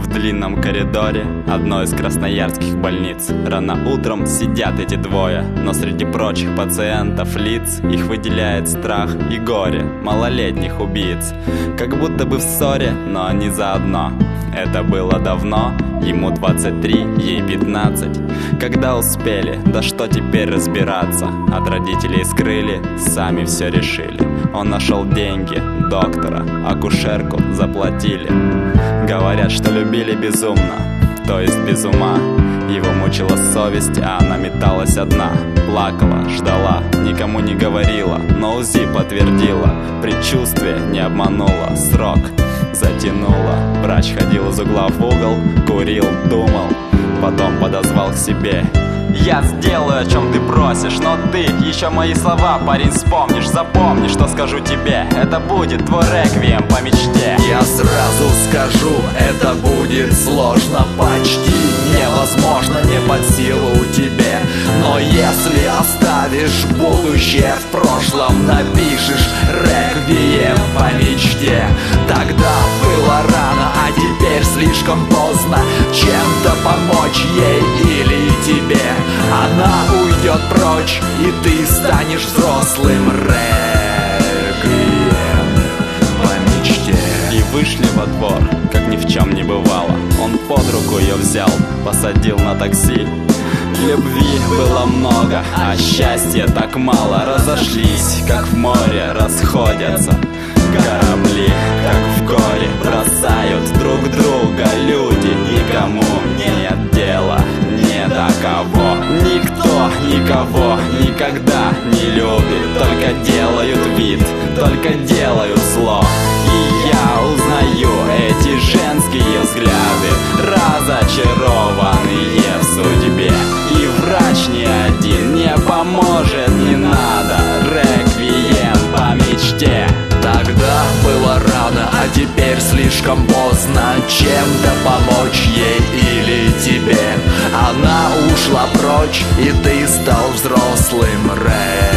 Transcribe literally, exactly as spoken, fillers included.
В длинном коридоре одной из красноярских больниц рано утром сидят эти двое, но среди прочих пациентов лиц их выделяет страх и горе малолетних убийц. Как будто бы в ссоре, но они заодно. Это было давно, ему двадцать три, ей пятнадцать. Когда успели, да что теперь разбираться? От родителей скрыли, сами все решили. Он нашел деньги, доктора, акушерку заплатили. Говорят, что любили безумно, то есть без ума. Его мучила совесть, а она металась одна. Плакала, ждала, никому не говорила, но УЗИ подтвердила. Предчувствие не обмануло, срок затянуло. Врач ходил из угла в угол, курил, думал, потом подозвал к себе. Я сделаю, о чем ты просишь, но ты еще мои слова, парень, вспомнишь. Запомни, что скажу тебе, это будет твой реквием по мечте. Я сразу скажу, это будет сложно, почти невозможно, не под силу тебе. Но если оставишь будущее в прошлом, напишешь реквием по мечте. Тогда было рано, а теперь слишком поздно чем-то помочь ей или тебе. Она уйдет прочь, и ты станешь взрослым. Реквием по мечте. И вышли во двор, как ни в чем не бывало. Он под руку ее взял, посадил на такси. Любви было много, а счастья так мало. Разошлись, как в море расходятся корабли, как в горе бросают друг друга люди. Никому нет дела, не до кого. Никто никого никогда не любит. Только делают вид, только делают зло. И я узнаю эти женские взгляды, разочарованные в судьбе. И врач ни один не поможет, не надо реквием по мечте. Тогда было рано, а теперь слишком поздно чем-то помочь ей или тебе. Она ушла прочь, и ты стал взрослым. Реквием